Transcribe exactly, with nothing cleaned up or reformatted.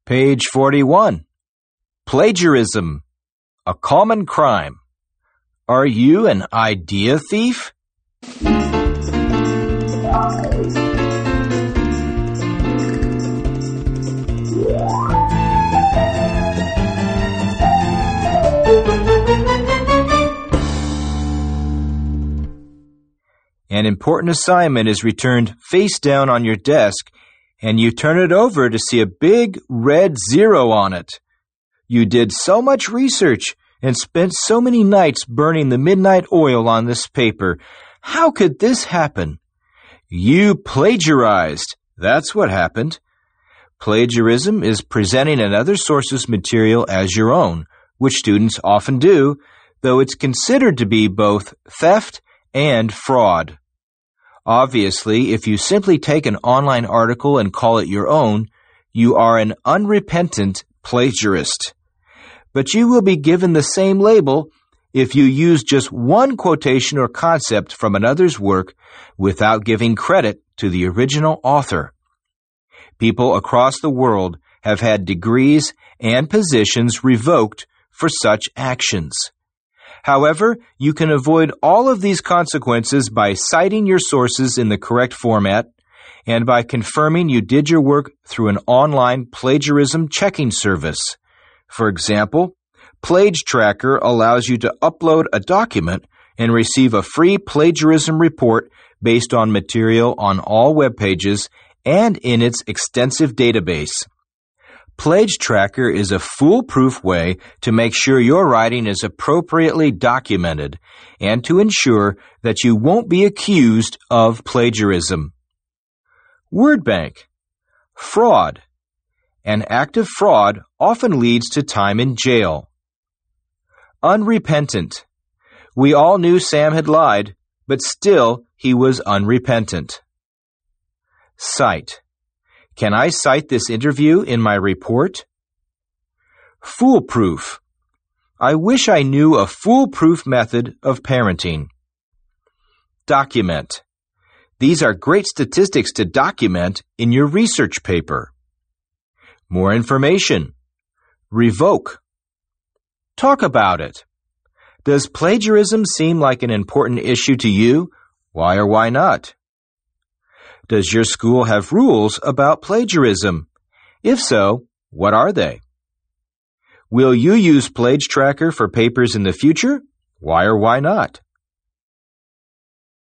Page forty-one. Plagiarism, a common crime. Are you an idea thief? An important assignment is returned face down on your desk, and you turn it over to see a big red zero on it. You did so much research and spent so many nights burning the midnight oil on this paper. How could this happen? You plagiarized. That's what happened. Plagiarism is presenting another source's material as your own, which students often do, though it's considered to be both theft and fraud. Obviously, if you simply take an online article and call it your own, you are an unrepentant plagiarist. But you will be given the same label if you use just one quotation or concept from another's work without giving credit to the original author. People across the world have had degrees and positions revoked for such actions. However, you can avoid all of these consequences by citing your sources in the correct format and by confirming you did your work through an online plagiarism checking service. For example, PlageTracker allows you to upload a document and receive a free plagiarism report based on material on all web pages and in its extensive database. PlageTracker is a foolproof way to make sure your writing is appropriately documented and to ensure that you won't be accused of plagiarism. WordBank. Fraud. An act of fraud often leads to time in jail. Unrepentant. We all knew Sam had lied, but still he was unrepentant. Cite. Can I cite this interview in my report? Foolproof. I wish I knew a foolproof method of parenting. Document. These are great statistics to document in your research paper. More information. Revoke. Talk about it. Does plagiarism seem like an important issue to you? Why or why not? Does your school have rules about plagiarism? If so, what are they? Will you use PlageTracker for papers in the future? Why or why not?